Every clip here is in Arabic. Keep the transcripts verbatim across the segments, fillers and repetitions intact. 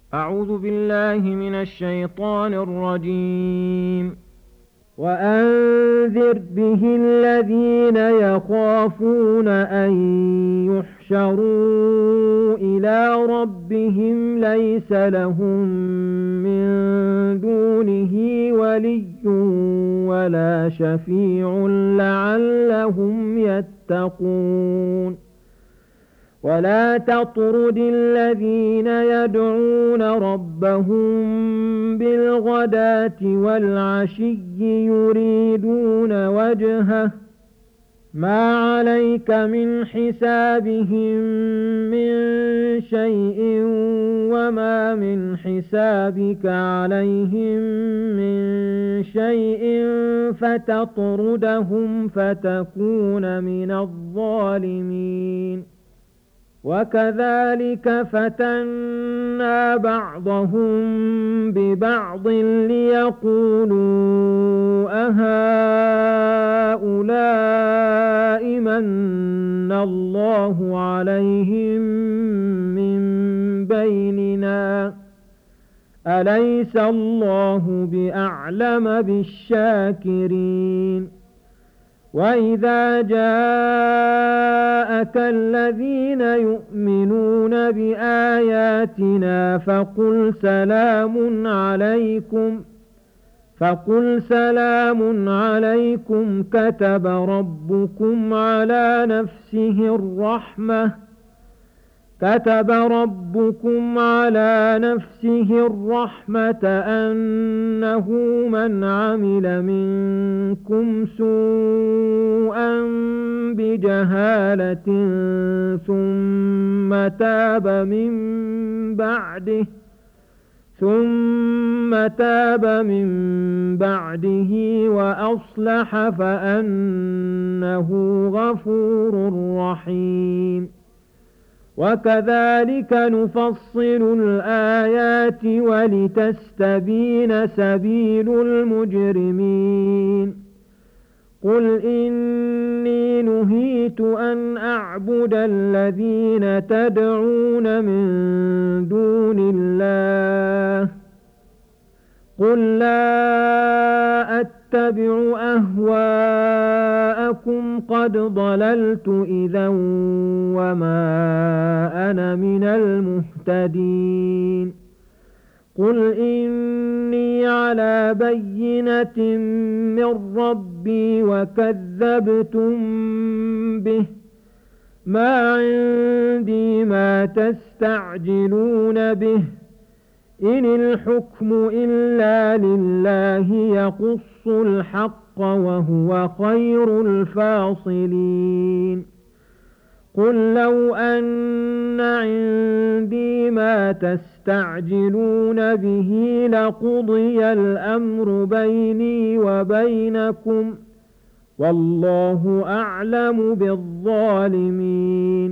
أعوذ بالله من الشيطان الرجيم. وأنذر به الذين يخافون أن يحشروا إلى ربهم ليس لهم من دونه ولي ولا شفيع لعلهم يتقون. ولا تطرد الذين يدعون ربهم بالغداة والعشي يريدون وجهه ما عليك من حسابهم من شيء وما من حسابك عليهم من شيء فتطردهم فتكون من الظالمين. وكذلك فتنا بعضهم ببعض ليقولوا أهؤلاء من الله عليهم من بيننا أليس الله بأعلم بالشاكرين. وإذا جاءك الذين يؤمنون بآياتنا فقل سلام عليكم فقل سلام عليكم كتب ربكم على نفسه الرحمة كتب ربكم على نفسه الرحمة أنه من عمل منكم سوءا بجهالة ثم تاب من بعده ثم تاب من بعده وأصلح فأنه غفور رحيم. وكذلك نفصل الآيات ولتستبين سبيل المجرمين. قل إني نهيت أن أعبد الذين تدعون من دون الله قل لا أتبع أهواءكم قد ضللت إذا وما أنا من المهتدين. قل إني على بينة من ربي وكذبتم به ما عندي ما تستعجلون به إن الحكم إلا لله يقص الحق وهو خير الفاصلين. قل لو أن عندي ما تستعجلون به لقضي الأمر بيني وبينكم والله أعلم بالظالمين.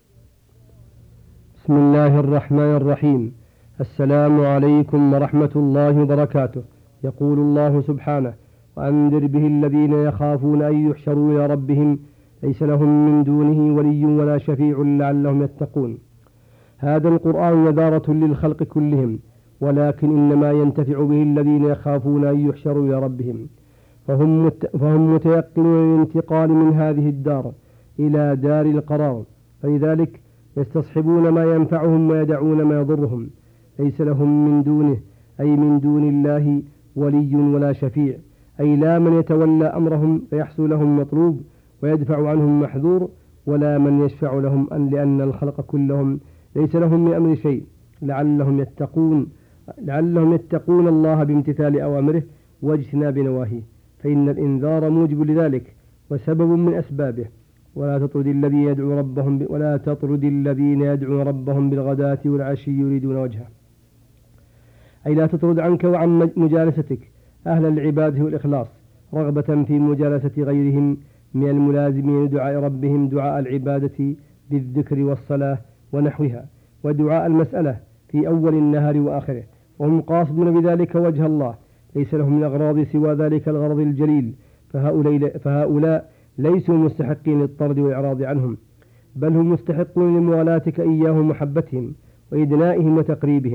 بسم الله الرحمن الرحيم. السلام عليكم ورحمة الله وبركاته. يقول الله سبحانه: وأنذر به الذين يخافون أن يحشروا إلى ربهم ليس لهم من دونه ولي ولا شفيع لعلهم يتقون. هذا القرآن نذارة للخلق كلهم، ولكن إنما ينتفع به الذين يخافون أن يحشروا إلى ربهم، فهم, مت فهم متيقنون الانتقال من هذه الدار إلى دار القرار، فلذلك يستصحبون ما ينفعهم ويدعون ما يضرهم. ليس لهم من دونه أي من دون الله ولي ولا شفيع، أي لا من يتولى أمرهم فيحصل لهم مطلوب ويدفع عنهم محذور، ولا من يشفع لهم أن لأن الخلق كلهم ليس لهم من أمر شيء لعلهم يتقون لعلهم يتقون الله بامتثال أوامره واجتناب نواهيه، فإن الإنذار موجب لذلك وسبب من أسبابه. ولا تطرد الذين يدعو ربهم ولا تطرد الذين يدعون ربهم بالغداة والعشي يريدون وجهه، أي لا تطرد عنك وعن مجالستك أهل العبادة والإخلاص رغبة في مجالسة غيرهم من الملازمين دعاء ربهم دعاء العبادة بالذكر والصلاة ونحوها، ودعاء المسألة في أول النهار وآخره، وهم قاصدون بذلك وجه الله، ليس لهم من أغراض سوى ذلك الغرض الجليل، فهؤلاء, فهؤلاء ليسوا مستحقين للطرد والإعراض عنهم، بل هم مستحقون لموالاتك إياهم ومحبتهم وإدنائهم وتقريبهم،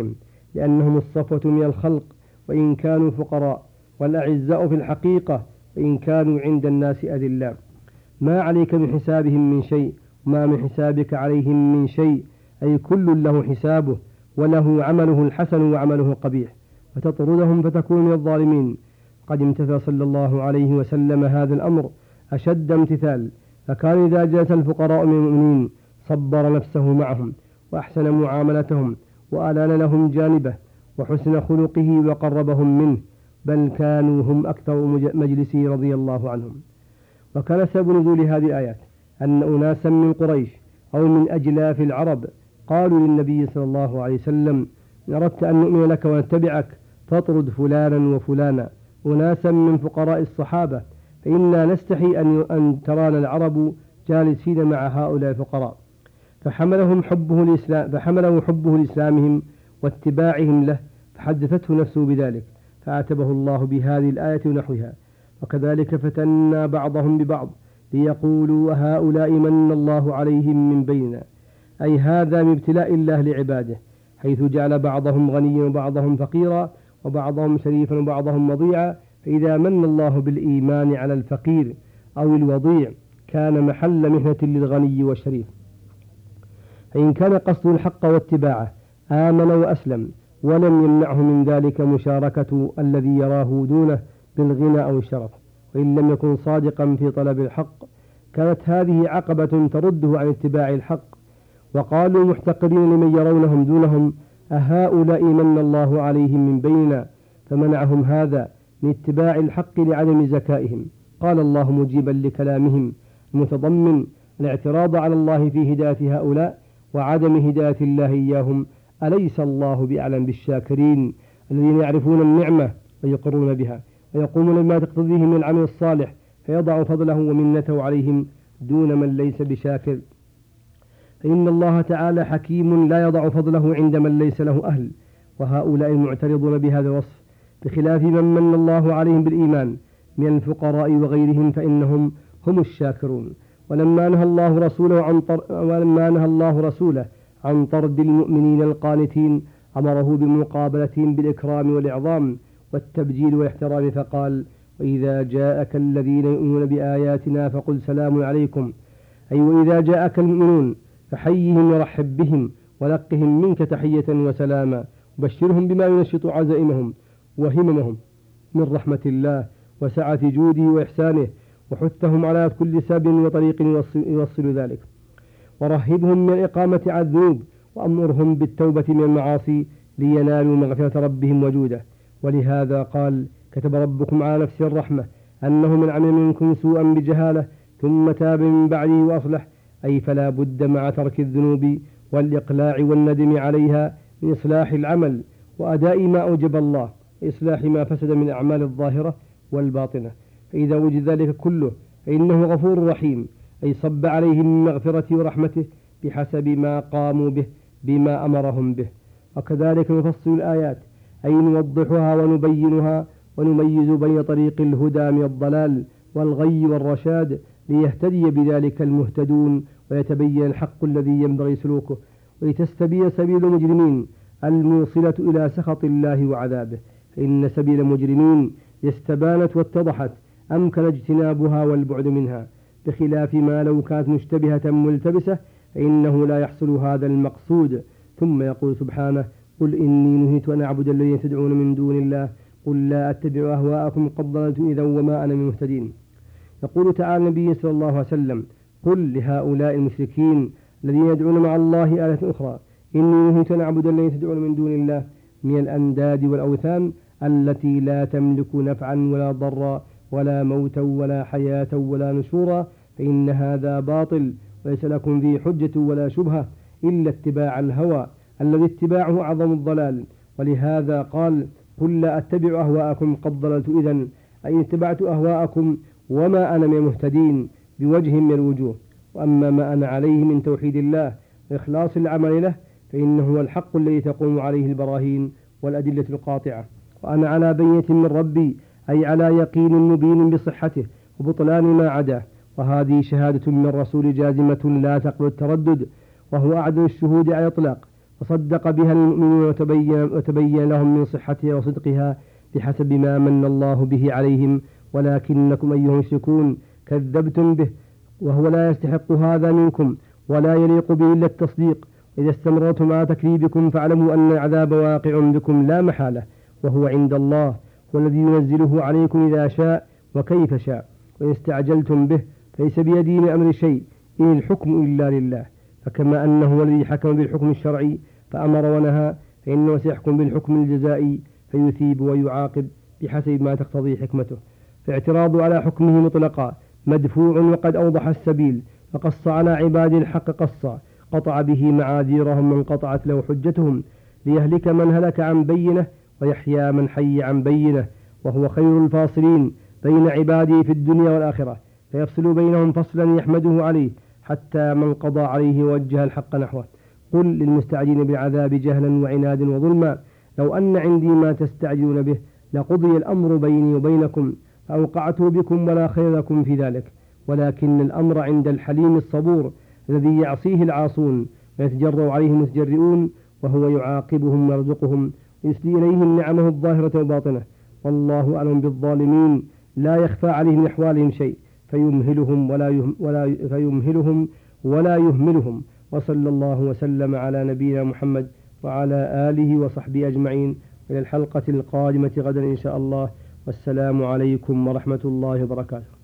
لأنهم الصفوة من الخلق وإن كانوا فقراء، والأعزاء في الحقيقة وإن كانوا عند الناس أذلاء. ما عليك من حسابهم من شيء، وما من حسابك عليهم من شيء، أي كل له حسابه، وله عمله الحسن وعمله القبيح، فتطردهم فتكون من الظالمين. قد امتثل صلى الله عليه وسلم هذا الأمر أشد امتثال، فكان إذا جلس الفقراء من المؤمنين صبر نفسه معهم وأحسن معاملتهم وألان لهم جانبه وحسن خلقه وقربهم منه، بل كانوا هم أكثر مجلسي رضي الله عنهم. وكان سبب نزول هذه الآيات أن أناسا من قريش أو من أجلاف العرب قالوا للنبي صلى الله عليه وسلم: إن أردت أن نؤمن لك ونتبعك فاطرد فلانا وفلانا، أناسا من فقراء الصحابة، فإنا نستحي أن ترانا العرب جالسين مع هؤلاء الفقراء. فحملهم حبه الإسلام فحمله حبه لإسلامهم واتباعهم له، فحدثته نفسه بذلك، فعاتبه الله بهذه الآية ونحوها. وكذلك فتنا بعضهم ببعض ليقولوا هؤلاء من الله عليهم من بيننا، أي هذا من ابتلاء الله لعباده، حيث جعل بعضهم غنيا وبعضهم فقيرا وبعضهم شريفا وبعضهم وضيعا. فإذا من الله بالإيمان على الفقير أو الوضيع كان محل مهنة للغني والشريف. فإن كان قصده الحق واتباعه آمن وأسلم، ولم يمنعه من ذلك مشاركة الذي يراه دونه بالغنى أو الشرف، وإن لم يكن صادقا في طلب الحق كانت هذه عقبة ترده عن اتباع الحق. وقالوا محتقرين لمن يرونهم دونهم: أهؤلاء من الله عليهم من بيننا، فمنعهم هذا من اتباع الحق لعدم زكائهم. قال الله مجيبا لكلامهم المتضمن الاعتراض على الله في هداية هؤلاء وعدم هداية الله إياهم: أليس الله بأعلم بالشاكرين الذين يعرفون النعمة ويقرون بها ويقومون بما تقتضيه من العمل الصالح، فيضع فضله ومنته عليهم دون من ليس بشاكر. فإن الله تعالى حكيم لا يضع فضله عند من ليس له أهل. وهؤلاء المعترضون بهذا الوصف بخلاف من من الله عليهم بالإيمان من الفقراء وغيرهم فإنهم هم الشاكرون. ولما نهى الله رسوله عن طر... ولما نهى الله رسوله عن طرد المؤمنين القانتين أمره بمقابلتهم بالإكرام والإعظام والتبجيل والاحترام، فقال: وإذا جاءك الذين يؤمنون بآياتنا فقل سلام عليكم، أي وإذا جاءك المؤمنون فحيهم ورحب بهم ولقهم منك تحية وسلاما، وبشرهم بما ينشط عزائمهم وهممهم من رحمة الله وسعة جوده وإحسانه، وحثهم على كل سبب وطريق يوصل ذلك، ورهبهم من إقامة على الذنوب، وأمرهم بالتوبة من المعاصي لينالوا مغفرة ربهم وجوده. ولهذا قال: كتب ربكم على نفسه الرحمة أنه من عمل منكم سوءا بجهالة ثم تاب من بعده وأصلح، أي فلا بد مع ترك الذنوب والإقلاع والندم عليها من إصلاح العمل وأداء ما أوجب الله، إصلاح ما فسد من أعمال الظاهرة والباطنة. فإذا وجد ذلك كله فإنه غفور رحيم، أي صب عليهم من مغفرته ورحمته بحسب ما قاموا به بما أمرهم به. وكذلك نفصل الآيات، أي نوضحها ونبينها ونميز بين طريق الهدى من الضلال والغي والرشاد، ليهتدي بذلك المهتدون ويتبين الحق الذي ينبغي سلوكه، ولتستبين سبيل المجرمين الموصلة إلى سخط الله وعذابه. فإن سبيل المجرمين استبانت واتضحت، أمكن اجتنابها والبعد منها، بخلاف ما لو كانت مشتبهة ملتبسة فإنه لا يحصل هذا المقصود. ثم يقول سبحانه: قل إني نهيت أن أعبد الذين تدعون من دون الله قل لا أتبع أهواءكم قد ضللت إذا وما أنا من المهتدين. يقول تعالى النبي صلى الله عليه وسلم: قل لهؤلاء المشركين الذين يدعون مع الله آلهة أخرى إني نهيت أن أعبد الذين تدعون من دون الله من الأنداد والأوثان التي لا تملك نفعا ولا ضرا ولا موتا ولا حياة ولا نشورا، فإن هذا باطل وليس لكم فيه حجة ولا شبهة إلا اتباع الهوى الذي اتباعه أعظم الضلال. ولهذا قال: قل لا أتبع أهواءكم قد ضللت إذن، أي اتبعت أهواءكم وما أنا من المهتدين بوجه من الوجوه. وأما ما أنا عليه من توحيد الله وإخلاص العمل له فإنه هو الحق الذي تقوم عليه البراهين والأدلة القاطعة. وأنا على بينة من ربي، أي على يقين مبين بصحته وبطلان ما عداه. وهذه شهادة من الرسول جازمة لا تقبل التردد، وهو أعدل الشهود على الإطلاق، وصدق بها المؤمنون وتبين, وتبين لهم من صحتها وصدقها بحسب ما من الله به عليهم، ولكنكم أيها المشركون كذبتم به، وهو لا يستحق هذا منكم ولا يليق به إلا التصديق. إذا استمرتم على تكذيبكم فاعلموا أن العذاب واقع بكم لا محالة، وهو عند الله، هو الذي ينزله عليكم إذا شاء وكيف شاء. وإن استعجلتم به فليس بيدي من أمر شيء، إن الحكم إلا لله. فكما أنه هو الذي حكم بالحكم الشرعي فأمر ونهى، فإنه سيحكم بالحكم الجزائي فيثيب ويعاقب بحسب ما تقتضي حكمته. فاعتراض على حكمه مطلقا مدفوع، وقد أوضح السبيل فقص على عباد الحق قصا، قطع به معاذيرهم من قطعت له حجتهم، ليهلك من هلك عن بينه ويحيى من حي عن بينه، وهو خير الفاصلين بين عباده في الدنيا والآخرة، فيفصل بينهم فصلا يحمده عليه، حتى من قضى عليه ووجه الحق نحوه. قل للمستعجلين بالعذاب جهلا وعناد وظلما لو أن عندي ما تستعجلون به لقضي الأمر بيني وبينكم فأوقعته بكم ولا خير لكم في ذلك، ولكن الأمر عند الحليم الصبور الذي يعصيه العاصون ويتجرأ عليه المتجرئون، وهو يعاقبهم ويرزقهم ويسدي إليهم نعمه الظاهرة وباطنة. والله أعلم بالظالمين، لا يخفى عليه من أحوالهم شيء، فيمهلهم ولا, يهم ولا فيمهلهم ولا يهملهم. وصلى الله وسلم على نبينا محمد وعلى آله وصحبه أجمعين، إلى الحلقة القادمة غدا إن شاء الله، والسلام عليكم ورحمة الله وبركاته.